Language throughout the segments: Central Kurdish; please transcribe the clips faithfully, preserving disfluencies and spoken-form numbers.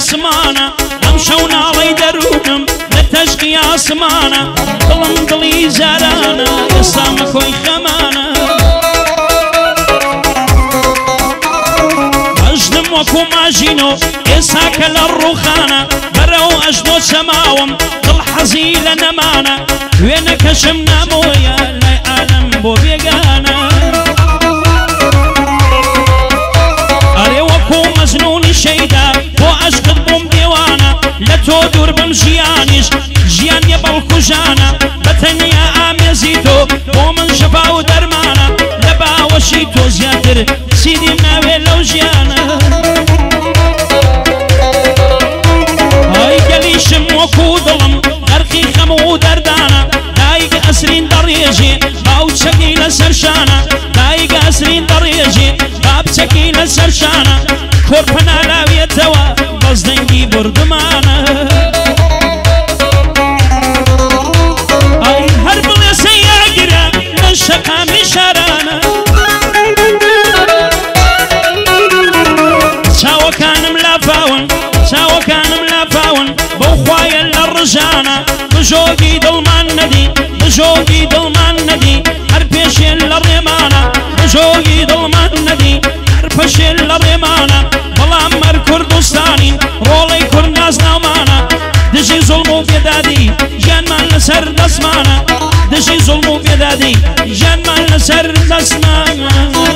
ئاسمانە ئەم شەو ناڵەی دەروونم لە تەشقی ئاسمانە دڵم دڵی جارانە ئێستا مەکۆی خەمانە ئەژنم وەکو ماژینۆ ئێستا کە لە ڕووخانە بەرەو ئەژنۆ چەماوم دڵ حەزی لە نەمانە وێنەکەشم نامۆیە لای ئالەم بۆ بێگانە ئەرێ وەکو مەزنونی شەیدا بۆ عەشقت بووم دێوانە لە تۆ دوور بم ژیانیش ژیان یە بەڵکوژانە بەتەنیا ئامێزی تۆ بۆ من شەفا و دەرمانە لە باوەشی تۆ زیاتر چیدیم ناوێ لەو ژیانە ئای گەلیشم وەکو دڵم غەرقی خەم و دەردانە دایک ئەسرین دەڕێژێ باوچەکی لەسەر شانە دایک ئەسرین دەڕێژێ بابچەکی لەسەر شانە کۆرپە نالاوێتەوە بەس دەنگی بردمانە ئای هەر بڵێ سەیاگرە لە شەقامی شارانە چاوەکانم لافاون چاوەکانم لافاون بەو خوایە لە ڕژانە بژۆگی دڵمان نەدی بژۆگی دڵمان نەدی هەر پێشێن لە ڕێمانە بژۆگی دڵمان نەدی هەر پەشێن لە ڕێمانە بەڵام مەر کوردستانین ڕۆڵەی کورد نازناومانە دژی زوڵم و بێدادی ژیانمان لەسەر دەسمانە دژی زوڵم و بێدادی ژیانمان لەسەر دەسمانە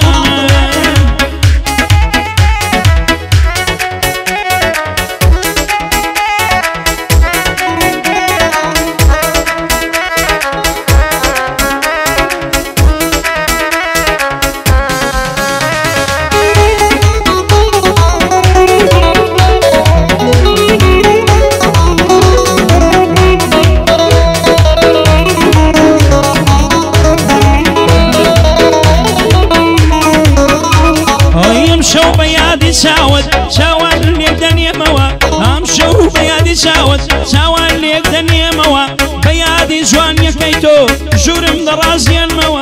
چاوت چاوان لێک دەنێمەوە ئەم شەو بە یادی چاوت چاوان لێک دەنێمەوە بە یادی جوانیەکەی تۆ ژوورم دەڕازێنمەوە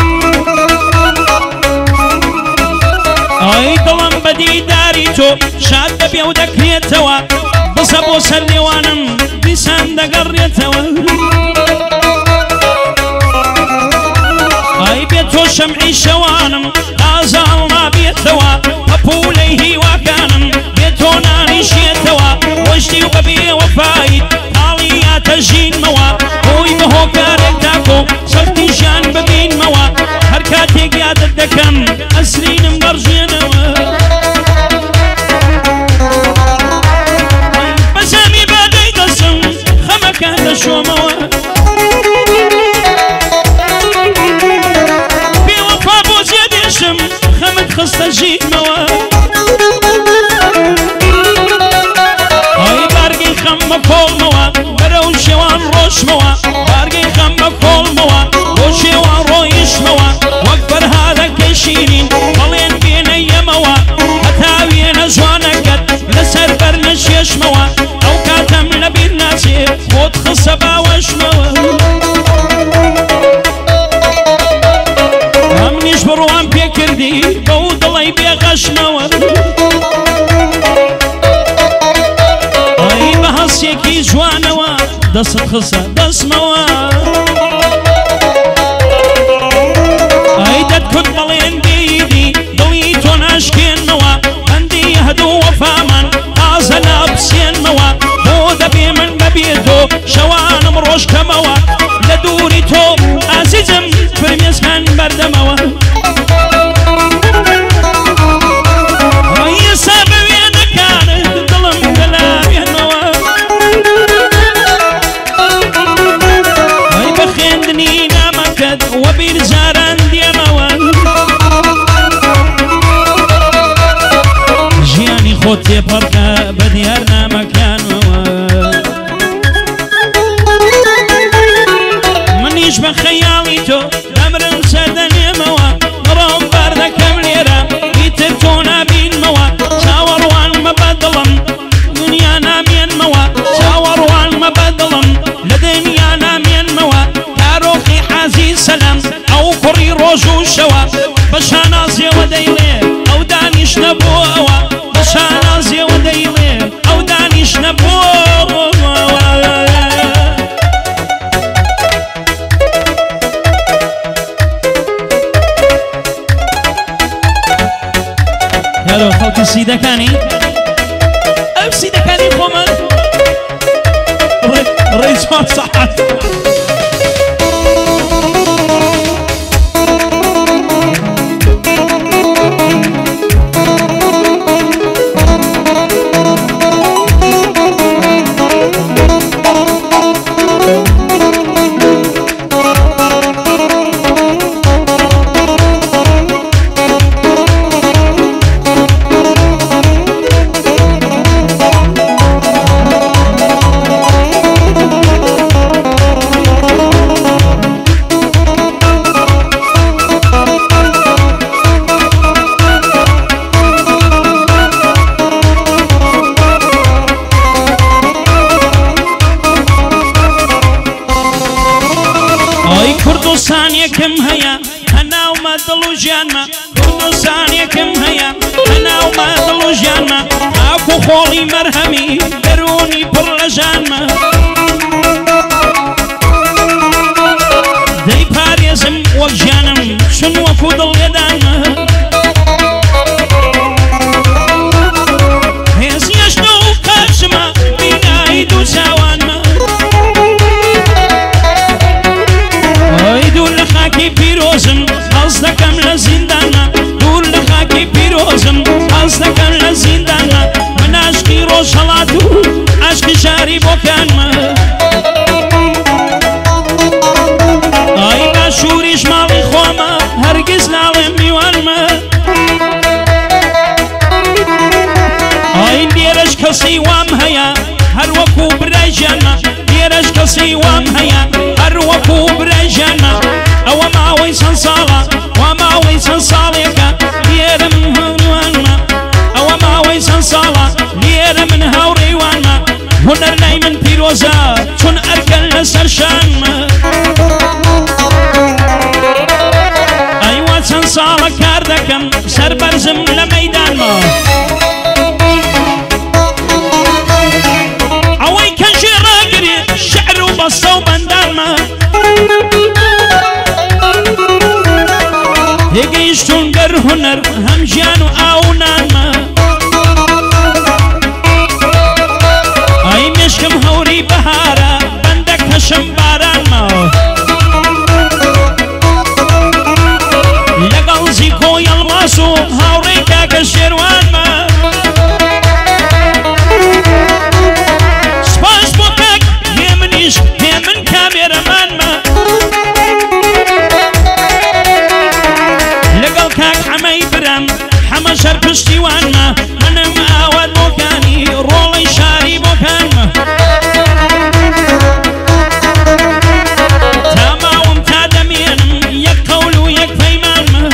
ئای دڵم بە دیداری تۆ شاد دەبێ و دەکرێتەوە بزە بۆ سەر نێوانم دیسان دەگەڕێتەوە ئای بێت تۆ شەمعی شەوانم ئازاڵ نابێتەوە پەپوولەی هیواکانم بێت تۆ نانیشێتەوە وەشتی و بەبێ وەفایت تاڵی یاتەژینمەوە بۆی بە هۆکارێک تاکۆ سەختی ژیان ببینمەوە هەر کاتێک یادت دەکەم ئەسرینم دەڕژێنەوە بەزەمی بادەی دەسم خەمەکان دەشۆمەوە بێوەفا بۆ جێدێشم خەمت خستە ژینمەوە ئای بارگەی خەم بە کۆڵمەوە بەرەو شێوان ڕۆژمەوە بارگەی خەم بە کۆڵمەوە بۆ شێوان ڕۆیشمەوە وەک بەرهادەکەی شیرین بەڵێن بێنە یەمەوە هەتا وێنە جوانەکەت لەسەر بەر نەشێشمەوە ئەو کاتەم لەبیر ناچێ بۆت خسە باوەشمەوە ئەمنیش بڕوان پێکردی بەو دڵی بێغەشمەوە ئای بە هەستێکی جوانەوە دەست خسە دەستمەوە ئای دەتکوت بەڵێن بێیدی دڵی تۆ ناشکێنمەوە هەندی هەدوو وەفامان تازە نابسێنمەوە بۆ دەبێ من بەبێ تۆ شەوانم ڕۆژکەمەوە لە دووری تۆ ئازیزم فرمێسکان بەردەمەوە ئێستا بە وێنەکانت دڵم دەلاوێنەوە ئەی بە خوێندنی نامەکەت وە بیر جاران دێمەوە ژیانی خۆت تێپەڕکە بە دیار نامەکانەوە منیش بە خەیاڵی تۆ دەمرم سەردەنێمەوە ڕۆم بەر دەکەم لێرە ئیتر تۆ نابینمەوە چاوەڕوان مەبە دڵم دنیا نامێنمەوە چاوەڕوان مەبە دڵم لە دنیا نامێنمەوە کارۆخی حازی سەلەم ئەو کوڕی ڕۆژ و شەوە بە شانازیەوە دەیڵێ ئەو دانیشتە بۆ ئەوە بە شانازیەوە دەیڵێ کارۆ خەڵکی سیدەکانی ئەو سیدەکانی خۆمان ڕێی چوار سەعات كم هيا أنا وما ضلوا جانما كردستان كم هيا أنا وما ضلوا جانما أكو خولي مرهمي دروني برلا جانما دي باريزم وجانم شنو وكو ضل يدانما هيزي أشنو كاشما بينا يدو ساوانما دول خاکی پیروزم از دکم لزندانا دول خاکی پیروزم از دکم لزندانا من عشقی رو شلاتو عشق شاری بکن ما آی نشوریش مالی خوما هرگز نالم میوان ما آی دیرش کسی وام هیا هر وکو برای جانا دیرش کسی وام هیا هر وکو برای جانا أو ما ويسن صالة وما ويسن صاليكا ليرة من هوريوان ما أو ما ويسن صالة ليرة من هوريوان ما هنر ناي من بيروزا شون أركل لسرشان ما أيوة سن صالة كاردكم سر برزم لميدان ما أوي كان شي راقري شعر وبصة وبندان ما هيجيشتون در هنر هم جانو او نانما اي مشكم هوري بهارا بندك هشم باران ما لقل زيكو يلماسو هوري كاك الشروان ما سباس بوكاك يمنيش يمن كاميرا مان ما حما شر پشتی وان ما منم آواد بوکانی رولی شاری بوکان ما تماوم تا دمینم یک قول و یک پیمان ما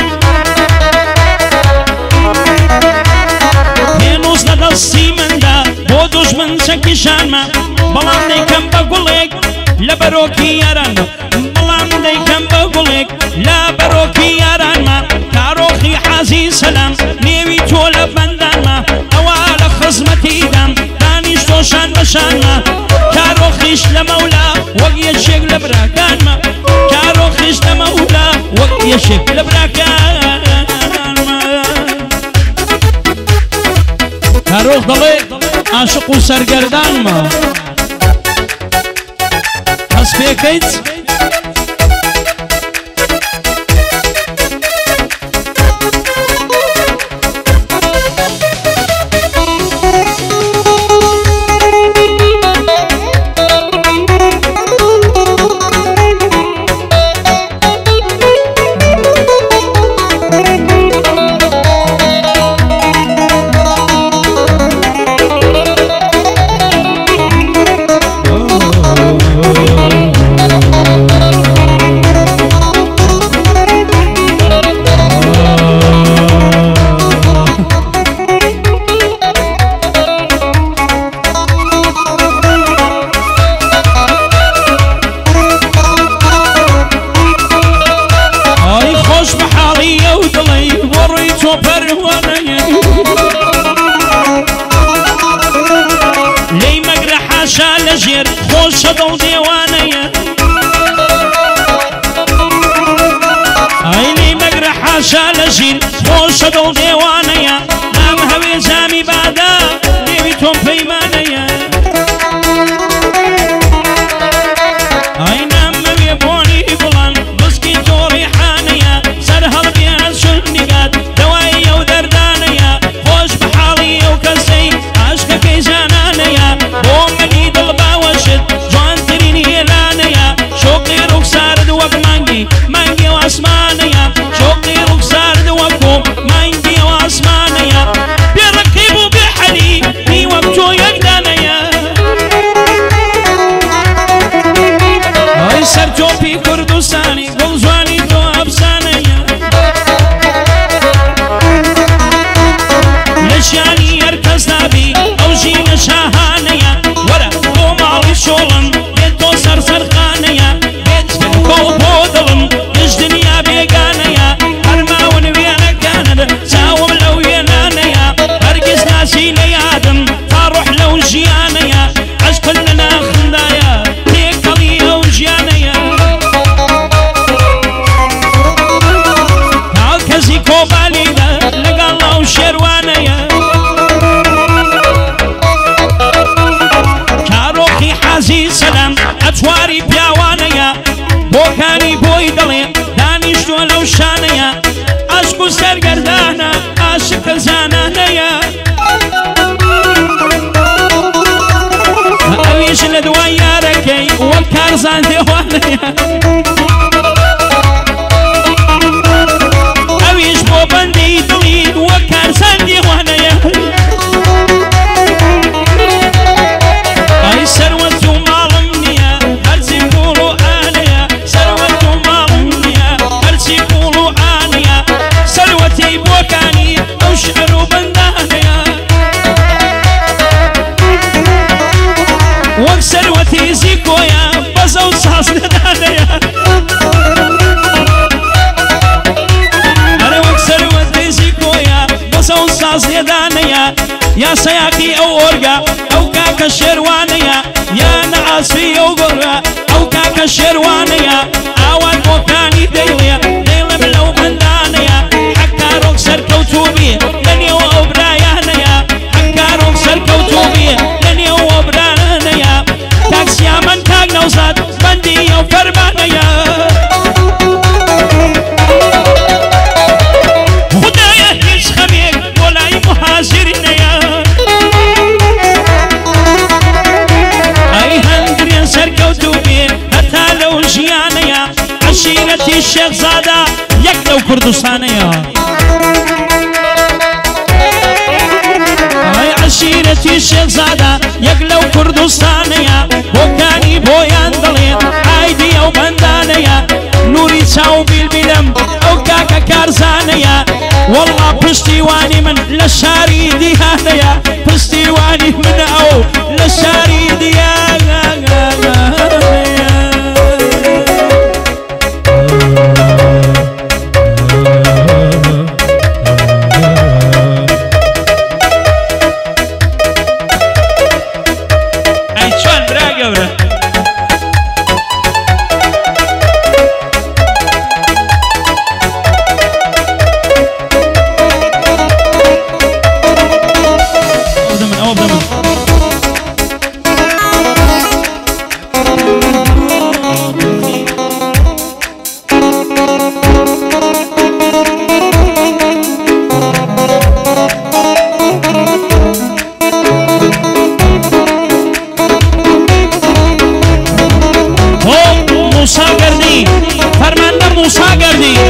هنوز ندستی من دا بو دشمن سکشان ما بلان دیکم بگولیک لبروکی یاران ما بلان دیکم بگولیک لبروکی یاران ما كاروخي حازي سلام نيوي تولى بندان ما أولا خزمتي دام دانيش توشان بشان ما كاروخيش لمولا وقيا الشيق لبراكان ما كاروخيش لمولا وقيا الشيق لبراكان ما كاروخ ضلي عاشق سرگردان ما هس بيكيت لجير خوش دل ديوانية عيني مقرح حاشا لجير خوش دل ديوانية ما بيمانيا أين مبي بوني بلان بسكي توري حانيا سرهل بيها شنقات دوائي ودردانيا خوش بحالي وكسي عشق كيزانانيا بومني دلبا وشد جوان تريني لانيا شوقي رخصار دوك مانجي مانجي واسمانيا شوقي رخصار دوكو مانجي واسمانيا بركبوا بحلي في وقتو يقدانيا هاي سرتو في كردستاني قل زواني تو أبسانيا نشاني يركز نابي أو جينا شاهانيا ورا تو مالي شولن بيتو سرسر خانيا بيت بالكو بودلن يش دنيا بيقانيا هرما ونبيانا كانت ساوم لو ينانيا هرقز ناسي ليادم فاروح لو جيانيا عشق لنا خندايا تيكالي او جيانيا كالكزي كوبالي دا لقال لو شروانيا كاروخي حازي سلام اتواري بياوانيا بوكاني بوي دلي دانيشتو لو شانيا عشقو سرگردانا عاشق زانانيا أويش لدوايا ركي والكارزان ديوانيا أويش بوبندي دليد والكارزان ديوانيا أي سروتو مالمنيا هرسي بولو آنيا سروتو مالمنيا هرسي بولو آنيا سروتي بوكاني أو شعرو بندانيا وك سروتي زيكويا بزو صاص ندانيا أنا وك سروتي زيكويا بزو صاص ندانيا يا سياكي أو أورغا أو كاكا شيروانيا يا نعاسي أو غرا أو كاكا شيروانيا أوان بوكاني ديليا ديلا بلو بندانيا حكا روك سركوتوبي لنيو أو برايانيا حكا روك سركوتوبي لنيو أو برايانيا تاكسيا من تاك نوزاد بندي أو فرمانيا خدايا هيش خميك ولاي مهاجرينيا أي هندرين سركوتوبي هتا لو جيانيا عشيرتي الشيخ زادا يك لو كردستانيا أي عشيرتي الشيخ زادا يك لو كردستانيا وكاني بويان دلين عايدي أو بندانيا نوري تاو بالبلم أو كاكا كارزانيا والله بشتيواني من لشاري ديانيا بشتيواني من أو لشاري ديانيا أي شوان براقة برا موسى قردي فرمانده موسى قردي